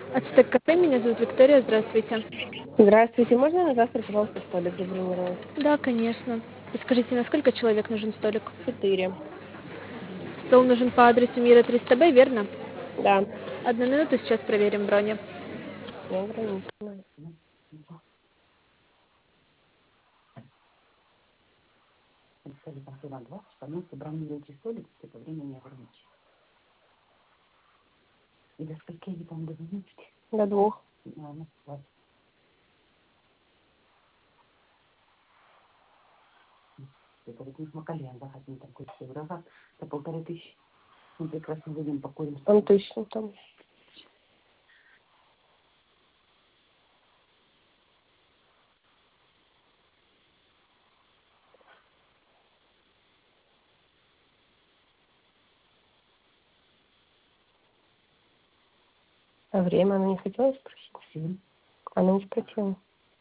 Ацтек кафе, меня зовут Виктория, здравствуйте. Здравствуйте, можно на завтра, пожалуйста, столик забронировать? Да, конечно. Подскажите, на сколько человек нужен столик? 4. Стол нужен по адресу Мира 300Б, верно? Да, 1 минуту, сейчас проверим брони. неограниченно. Пожалуйста, бронируйте столик, это время не ограничено. И до скольки они там дозвонились? До 2. Ладно, хватит. Это вот мы с Макалем захотим такой евро за 1500. Мы прекрасно выйдем, покурим. Он точно там. А время она не хотела спросить? 7. Она не спросила.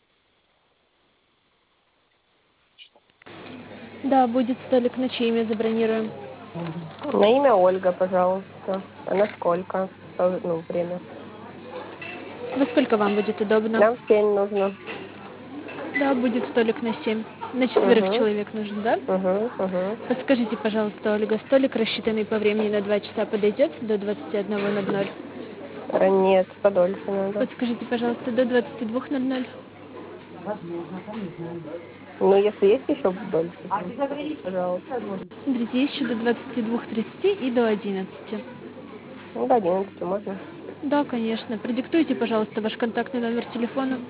Да, будет столик, на чье имя забронируем? На имя Ольга, пожалуйста. А на сколько? Ну, время. Во сколько вам будет удобно? Нам в 7 нужно. Да, будет столик на 7. На 4 Угу, человек нужен, да? угу. Подскажите, пожалуйста, Ольга, столик, рассчитанный по времени на 2 часа, подойдет до 21:00? Нет, подольше надо. Подскажите, пожалуйста, до 22:00? Возможно, там не знаю. Ну, если есть еще дольше, А ты договорились, пожалуйста. Смотрите, есть еще до 22:30 и до 11. Ну, до 11 можно. Да, конечно. Продиктуйте, пожалуйста, ваш контактный номер телефона.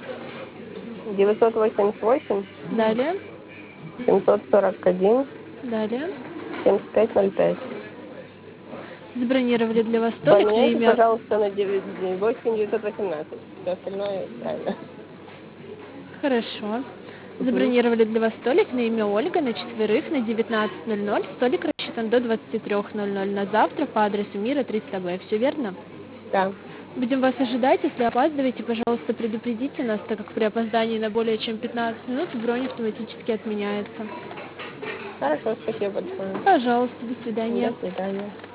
988 Далее. 741 Далее. 7505. Забронировали для вас столик на Поменяйте, имя... пожалуйста, на 8918. Все остальное правильно. Хорошо. Угу. Забронировали для вас столик на имя Ольга на 4 на 19:00. Столик рассчитан до 23:00 на завтра по адресу Мира 300Б. Все верно? Да. Будем вас ожидать. Если опаздываете, пожалуйста, предупредите нас, так как при опоздании на более чем 15 минут бронь автоматически отменяется. Хорошо, спасибо большое. Пожалуйста, до свидания. До свидания.